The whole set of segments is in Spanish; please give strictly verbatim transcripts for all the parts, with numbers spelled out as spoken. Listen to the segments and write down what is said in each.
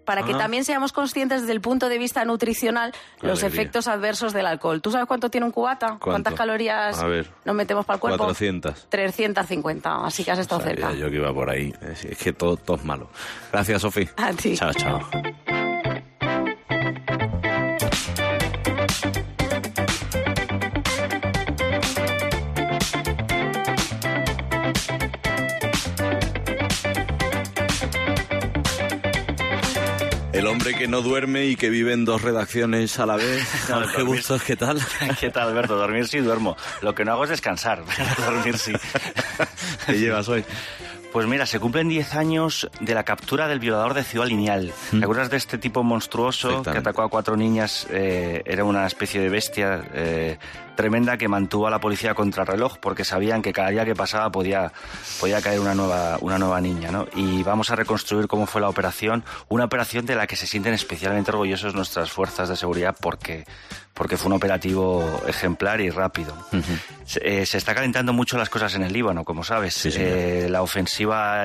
para que Ajá. también seamos conscientes desde el punto de vista nutricional los Alegría. efectos adversos del alcohol. ¿Tú sabes cuánto tiene un cubata? ¿Cuánto? ¿Cuántas calorías A ver. nos metemos para el cuerpo? cuatrocientas. trescientas cincuenta, así que has estado Sabía cerca. yo que iba por ahí. Es, es que todo, todo es malo. Gracias, Sofi. A ti. Chao, chao. El hombre que no duerme y que vive en dos redacciones a la vez. Jorge Bustos, ¿qué tal? ¿Qué tal, Alberto? Dormir sí duermo. Lo que no hago es descansar, pero dormir sí. ¿Qué llevas hoy? Pues mira, se cumplen diez años de la captura del violador de Ciudad Lineal. ¿Te acuerdas de este tipo monstruoso que atacó a cuatro niñas? Eh, era una especie de bestia eh, tremenda que mantuvo a la policía contra reloj porque sabían que cada día que pasaba podía, podía caer una nueva, una nueva niña, ¿no? Y vamos a reconstruir cómo fue la operación, una operación de la que se sienten especialmente orgullosos nuestras fuerzas de seguridad porque, porque fue un operativo ejemplar y rápido. Uh-huh. se, eh, se está calentando mucho las cosas en el Líbano, como sabes. Sí, eh, la ofensiva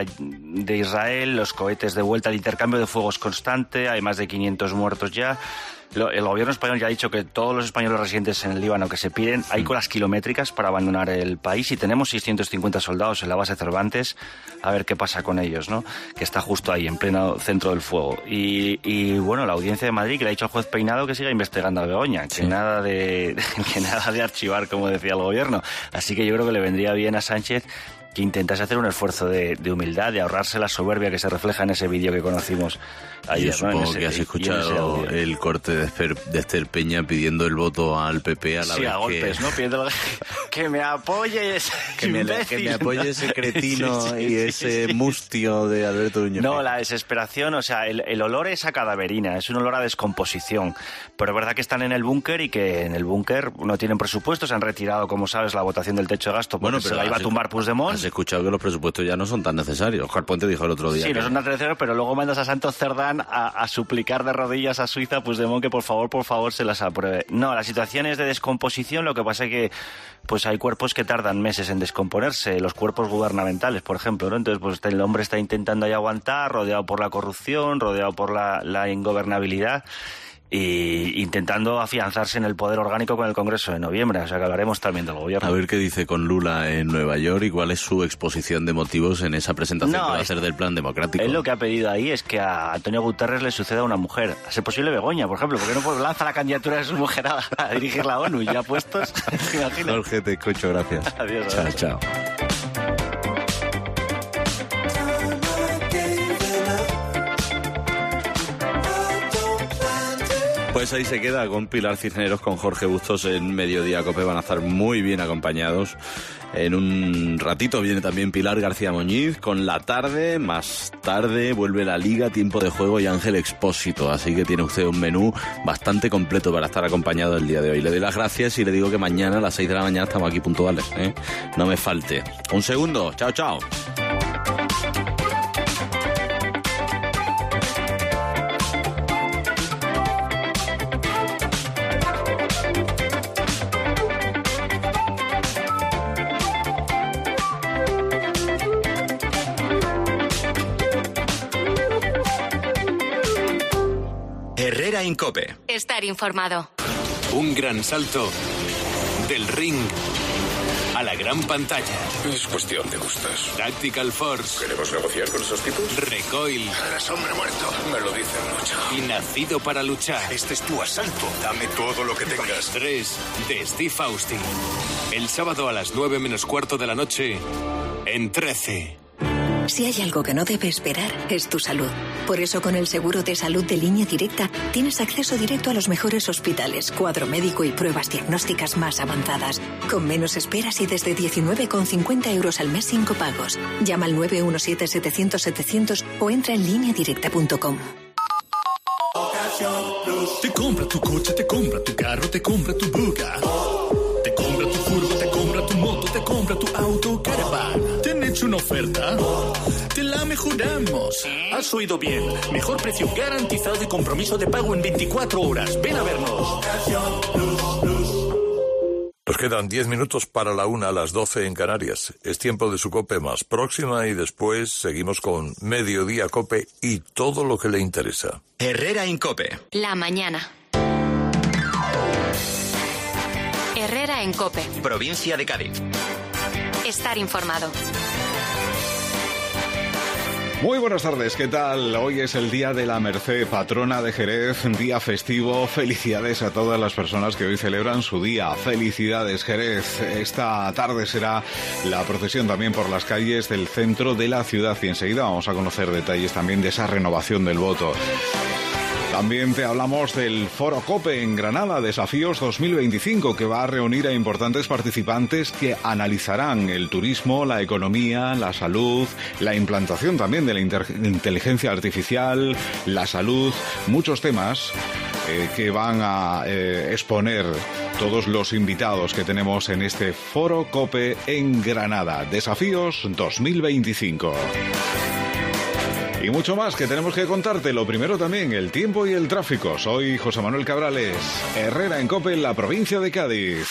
de Israel, los cohetes de vuelta, el intercambio de fuegos constante, hay más de quinientos muertos ya. El gobierno español ya ha dicho que todos los españoles residentes en el Líbano que se piden, hay colas kilométricas para abandonar el país y tenemos seiscientos cincuenta soldados en la base Cervantes, a ver qué pasa con ellos, ¿no? Que está justo ahí, en pleno centro del fuego. Y, y bueno, la audiencia de Madrid que le ha dicho al juez Peinado que siga investigando a Begoña, que, sí. nada de, que nada de archivar, como decía el gobierno. Así que yo creo que le vendría bien a Sánchez que intentase hacer un esfuerzo de, de humildad, de ahorrarse la soberbia que se refleja en ese vídeo que conocimos ayer. Yo supongo ¿no? ese, que has escuchado el corte de Esther, de Esther Peña pidiendo el voto al P P a la sí, vez a golpes, que... ¿no? Pidiéndolo que me apoyes, que me, que me apoye ese cretino sí, sí, y ese sí, sí. mustio de Alberto Núñez. No, la desesperación, o sea, el, el olor es a cadaverina, es un olor a descomposición. Pero es verdad que están en el búnker y que en el búnker no tienen presupuesto, se han retirado, como sabes, la votación del techo de gasto porque bueno, pero se la iba a tumbar Puigdemont. Has escuchado que los presupuestos ya no son tan necesarios. Oscar Puente dijo el otro día. Sí, que... no son tan necesarios, pero luego mandas a Santos Cerdán a, a suplicar de rodillas a Suiza, Puigdemont, que por favor, por favor se las apruebe. No, la situación es de descomposición, lo que pasa es que pues hay cuerpos que tardan meses en descomponerse, los cuerpos gubernamentales, por ejemplo, ¿no? Entonces, pues el hombre está intentando ahí aguantar, rodeado por la corrupción, rodeado por la, la ingobernabilidad, y intentando afianzarse en el poder orgánico con el Congreso de noviembre. O sea que hablaremos también del gobierno. A ver qué dice con Lula en Nueva York y cuál es su exposición de motivos en esa presentación no, que va a hacer del plan democrático. Él lo que ha pedido ahí es que a Antonio Guterres le suceda una mujer. A ser posible Begoña, por ejemplo, porque no pues lanza la candidatura de su mujer a, a dirigir la ONU y ya puestos. Imagina. Jorge, te escucho, gracias. Adiós. Chao, adiós. chao. Pues ahí se queda con Pilar Cisneros, con Jorge Bustos en Mediodía Cope. Van a estar muy bien acompañados. En un ratito viene también Pilar García Muñiz con La Tarde. Más tarde vuelve la Liga, Tiempo de Juego y Ángel Expósito. Así que tiene usted un menú bastante completo para estar acompañado el día de hoy. Le doy las gracias y le digo que mañana a las seis de la mañana estamos aquí puntuales, ¿eh? No me falte. Un segundo. Chao, chao. Herrera Incope. Estar informado. Un gran salto del ring a la gran pantalla. Es cuestión de gustos. Tactical Force. ¿Queremos negociar con esos tipos? Recoil. Eres hombre muerto. Me lo dicen mucho. Y Nacido para luchar. Este es tu asalto. Dame todo lo que tengas. tres de Steve Austin. El sábado a las nueve menos cuarto de la noche en trece. Si hay algo que no debe esperar, es tu salud. Por eso, con el seguro de salud de Línea Directa, tienes acceso directo a los mejores hospitales, cuadro médico y pruebas diagnósticas más avanzadas. Con menos esperas y desde diecinueve con cincuenta euros al mes sin copagos. Llama al nueve uno siete setecientos setecientos o entra en línea directa punto com. Te compra tu coche, te compra tu carro, te compra tu buga. Te compra tu furgo, te compra tu moto, te compra tu auto, caravana. ¿Te han hecho una oferta? Te la mejoramos. Has oído bien. Mejor precio garantizado y compromiso de pago en veinticuatro horas. Ven a vernos. Nos quedan diez minutos para la una, a las doce en Canarias. Es tiempo de su COPE más próxima y después seguimos con Mediodía COPE y todo lo que le interesa. Herrera en COPE. La mañana. Herrera en COPE. Provincia de Cádiz. Estar informado. Muy buenas tardes, ¿qué tal? Hoy es el Día de la Merced, patrona de Jerez, día festivo. Felicidades a todas las personas que hoy celebran su día. Felicidades, Jerez. Esta tarde será la procesión también por las calles del centro de la ciudad y enseguida vamos a conocer detalles también de esa renovación del voto. También te hablamos del Foro COPE en Granada, Desafíos dos mil veinticinco, que va a reunir a importantes participantes que analizarán el turismo, la economía, la salud, la implantación también de la inteligencia artificial, la salud, muchos temas eh, que van a eh, exponer todos los invitados que tenemos en este Foro COPE en Granada, Desafíos dos mil veinticinco. Y mucho más que tenemos que contarte. Lo primero también, el tiempo y el tráfico. Soy José Manuel Cabrales, Herrera en COPE, en la provincia de Cádiz.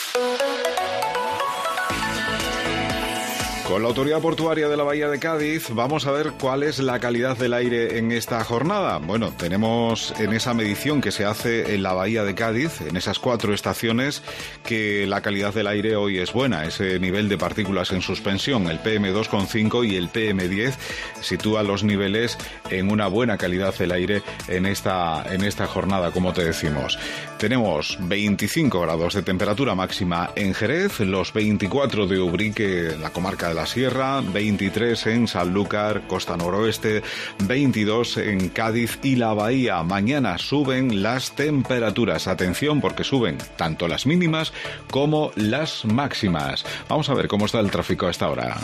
Con la Autoridad Portuaria de la Bahía de Cádiz vamos a ver cuál es la calidad del aire en esta jornada. Bueno, tenemos en esa medición que se hace en la Bahía de Cádiz, en esas cuatro estaciones, que la calidad del aire hoy es buena. Ese nivel de partículas en suspensión, el P M dos coma cinco y el P M diez, sitúa los niveles en una buena calidad del aire en esta, en esta jornada, como te decimos. Tenemos veinticinco grados de temperatura máxima en Jerez, los veinticuatro de Ubrique, la comarca de la Sierra, veintitrés en Sanlúcar, costa noroeste, veintidós en Cádiz y la Bahía. Mañana suben las temperaturas. Atención, porque suben tanto las mínimas como las máximas. Vamos a ver cómo está el tráfico a esta hora.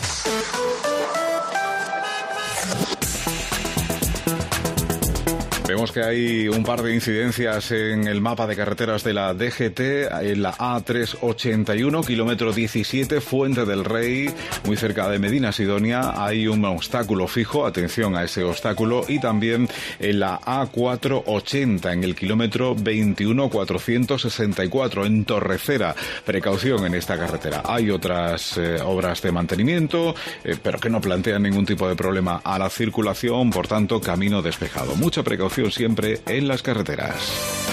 Vemos que hay un par de incidencias en el mapa de carreteras de la D G T, en la A trescientos ochenta y uno, kilómetro diecisiete, Fuente del Rey, muy cerca de Medina Sidonia. Hay un obstáculo fijo, atención a ese obstáculo, y también en la A cuatrocientos ochenta, en el kilómetro veintiuno cuatrocientos sesenta y cuatro, en Torrecera. Precaución en esta carretera. Hay otras eh, obras de mantenimiento, eh, pero que no plantean ningún tipo de problema a la circulación, por tanto, camino despejado. Mucha precaución siempre en las carreteras.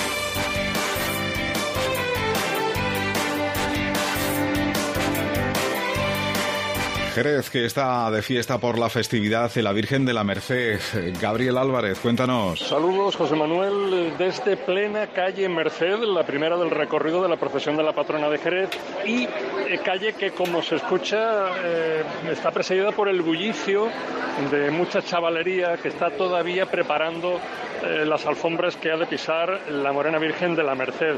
Jerez, que está de fiesta por la festividad de la Virgen de la Merced. Gabriel Álvarez, cuéntanos. Saludos, José Manuel, desde plena calle Merced, la primera del recorrido de la procesión de la patrona de Jerez, y eh, calle que, como se escucha, eh, está presidida por el bullicio de mucha chavalería que está todavía preparando eh, las alfombras que ha de pisar la Morena Virgen de la Merced.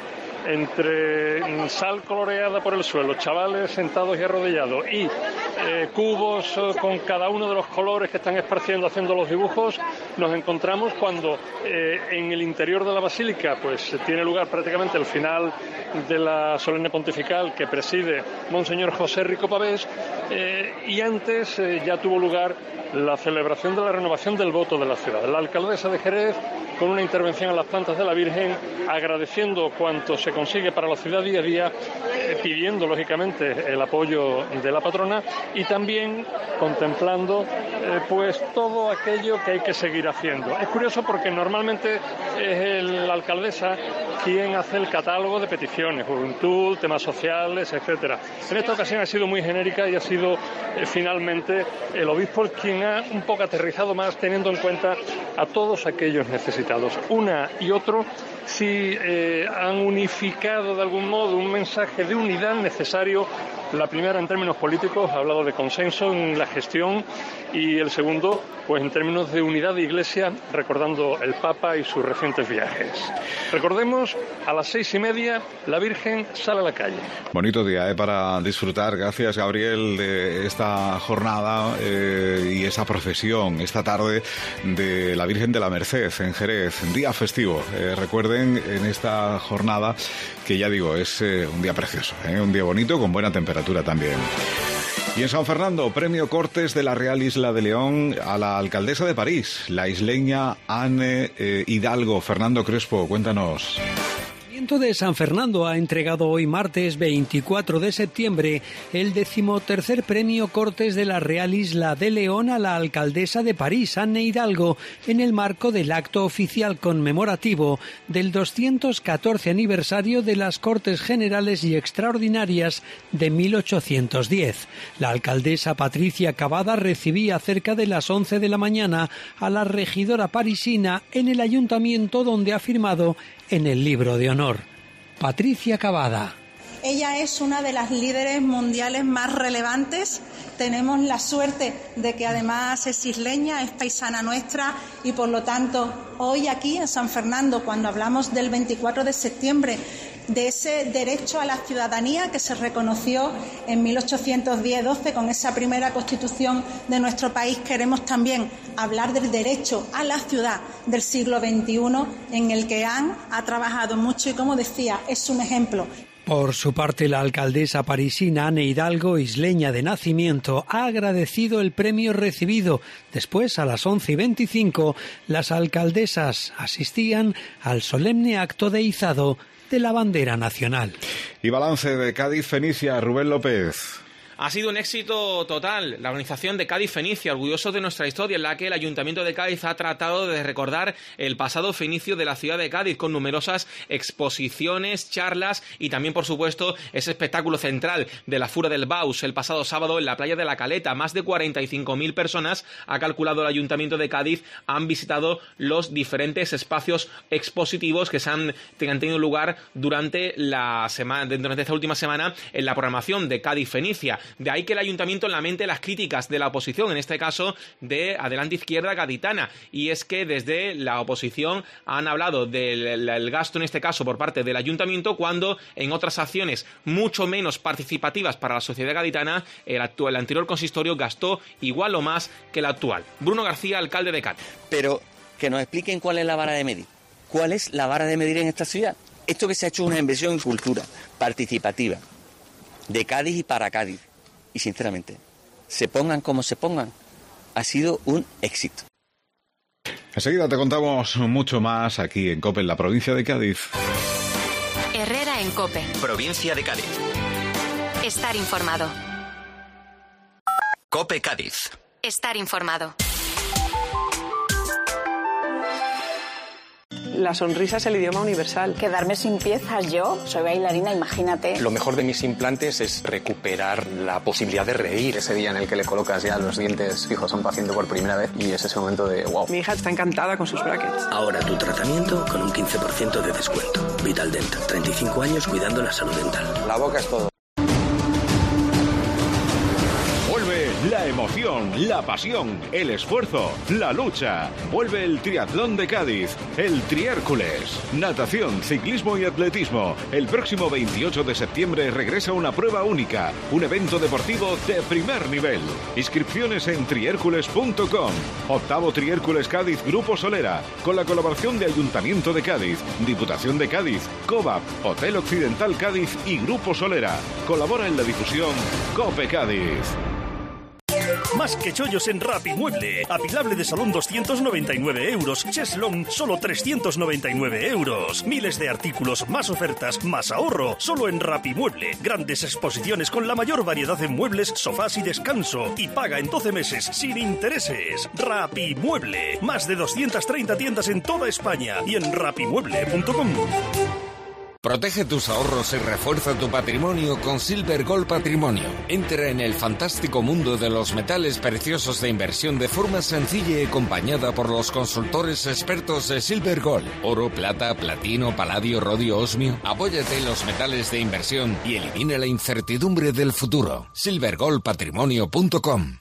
Entre sal coloreada por el suelo, chavales sentados y arrodillados y eh, cubos eh, con cada uno de los colores que están esparciendo haciendo los dibujos, nos encontramos cuando eh, en el interior de la basílica pues tiene lugar prácticamente el final de la solemne pontifical que preside Monseñor José Rico Pavés, eh, y antes eh, ya tuvo lugar la celebración de la renovación del voto de la ciudad. La alcaldesa de Jerez, con una intervención en las plantas de la Virgen, agradeciendo cuanto se consigue para la ciudad día a día, eh, pidiendo lógicamente el apoyo de la patrona y también contemplando eh, pues todo aquello que hay que seguir haciendo. Es curioso porque normalmente es el, la alcaldesa quien hace el catálogo de peticiones, juventud, temas sociales, etcétera. En esta ocasión ha sido muy genérica y ha sido eh, finalmente el obispo quien ha un poco aterrizado más, teniendo en cuenta a todos aquellos necesitados. Una y otro sí eh, han unificado de algún modo un mensaje de unidad necesario. La primera en términos políticos ha hablado de consenso en la gestión y el segundo pues en términos de unidad de Iglesia, recordando el Papa y sus recientes viajes. Recordemos, a las seis y media la Virgen sale a la calle. Bonito día eh, para disfrutar, gracias Gabriel, de esta jornada eh, y esa procesión esta tarde de la Virgen de la Merced en Jerez, día festivo. Eh, recuerden en esta jornada que ya digo, es eh, un día precioso, eh, un día bonito con buena temperatura también. Y en San Fernando, premio Cortes de la Real Isla de León a la alcaldesa de París, la isleña Anne eh, Hidalgo. Fernando Crespo, cuéntanos. El Ayuntamiento de San Fernando ha entregado hoy martes veinticuatro de septiembre el decimotercer premio Cortes de la Real Isla de León a la alcaldesa de París, Anne Hidalgo, en el marco del acto oficial conmemorativo del doscientos catorce aniversario de las Cortes Generales y Extraordinarias de mil ochocientos diez. La alcaldesa Patricia Cavada recibía cerca de las once de la mañana a la regidora parisina en el ayuntamiento, donde ha firmado en el libro de honor. Patricia Cavada. Ella es una de las líderes mundiales más relevantes. Tenemos la suerte de que además es isleña, es paisana nuestra y por lo tanto hoy aquí en San Fernando, cuando hablamos del veinticuatro de septiembre, de ese derecho a la ciudadanía que se reconoció en mil ochocientos diez doce con esa primera constitución de nuestro país, queremos también hablar del derecho a la ciudad del siglo veintiuno, en el que Anne ha trabajado mucho y, como decía, es un ejemplo. Por su parte, la alcaldesa parisina Anne Hidalgo, isleña de nacimiento, ha agradecido el premio recibido. Después, a las once y veinticinco, las alcaldesas asistían al solemne acto de izado de la bandera nacional. Y balance de Cádiz Fenicia, Rubén López. Ha sido un éxito total la organización de Cádiz Fenicia, orgulloso de nuestra historia, en la que el Ayuntamiento de Cádiz ha tratado de recordar el pasado fenicio de la ciudad de Cádiz, con numerosas exposiciones, charlas y también, por supuesto, ese espectáculo central de la Fura del Baus el pasado sábado en la playa de la Caleta. Más de cuarenta y cinco mil personas, ha calculado el Ayuntamiento de Cádiz, han visitado los diferentes espacios expositivos que, se han, que han tenido lugar durante, la semana, durante esta última semana en la programación de Cádiz Fenicia. De ahí que el Ayuntamiento lamente las críticas de la oposición, en este caso de Adelante Izquierda Gaditana, y es que desde la oposición han hablado del el gasto, en este caso por parte del Ayuntamiento, cuando en otras acciones mucho menos participativas para la sociedad gaditana, el, actual, el anterior consistorio gastó igual o más que el actual. Bruno García, alcalde de Cádiz. Pero que nos expliquen cuál es la vara de medir. ¿Cuál es la vara de medir en esta ciudad? Esto que se ha hecho es una inversión en cultura participativa de Cádiz y para Cádiz. Y sinceramente, se pongan como se pongan, ha sido un éxito. Enseguida te contamos mucho más aquí en COPE, en la provincia de Cádiz. Herrera en COPE. Provincia de Cádiz. Estar informado. COPE Cádiz. Estar informado. La sonrisa es el idioma universal. Quedarme sin piezas, yo soy bailarina, imagínate. Lo mejor de mis implantes es recuperar la posibilidad de reír. Ese día en el que le colocas ya los dientes fijos a un paciente por primera vez y es ese momento de wow. Mi hija está encantada con sus brackets. Ahora tu tratamiento con un quince por ciento de descuento. Vital Dent, treinta y cinco años cuidando la salud dental. La boca es todo. La emoción, la pasión, el esfuerzo, la lucha. Vuelve el triatlón de Cádiz, el Triércules. Natación, ciclismo y atletismo. El próximo veintiocho de septiembre regresa una prueba única, un evento deportivo de primer nivel. Inscripciones en triércules punto com. Octavo Triércules Cádiz Grupo Solera, con la colaboración de Ayuntamiento de Cádiz, Diputación de Cádiz, COVAP, Hotel Occidental Cádiz y Grupo Solera. Colabora en la difusión COPE Cádiz. Más que chollos en Rapimueble. Apilable de salón doscientos noventa y nueve euros. Cheslong solo trescientos noventa y nueve euros. Miles de artículos, más ofertas, más ahorro. Solo en Rapimueble. Grandes exposiciones con la mayor variedad en muebles, sofás y descanso. Y paga en doce meses sin intereses. Rapimueble. Más de doscientas treinta tiendas en toda España y en rapimueble punto com. Protege tus ahorros y refuerza tu patrimonio con Silver Gold Patrimonio. Entra en el fantástico mundo de los metales preciosos de inversión de forma sencilla y acompañada por los consultores expertos de Silver Gold. Oro, plata, platino, paladio, rodio, osmio. Apóyate en los metales de inversión y elimina la incertidumbre del futuro. silver gold patrimonio punto com.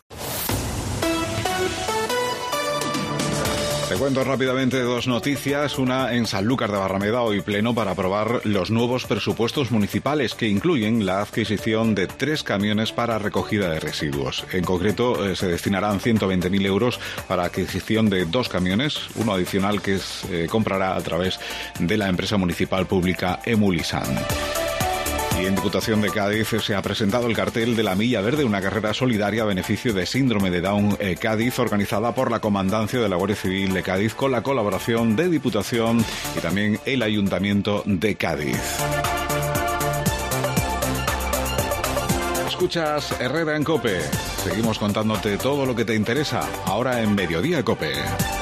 Te cuento rápidamente dos noticias. Una en Sanlúcar de Barrameda, hoy pleno para aprobar los nuevos presupuestos municipales que incluyen la adquisición de tres camiones para recogida de residuos. En concreto, eh, se destinarán ciento veinte mil euros para adquisición de dos camiones, uno adicional que se eh, comprará a través de la empresa municipal pública Emulisan. Y en Diputación de Cádiz se ha presentado el cartel de la Milla Verde, una carrera solidaria a beneficio de Síndrome de Down eh, Cádiz, organizada por la Comandancia de la Guardia Civil de Cádiz con la colaboración de Diputación y también el Ayuntamiento de Cádiz. Escuchas Herrera en COPE. Seguimos contándote todo lo que te interesa ahora en Mediodía COPE.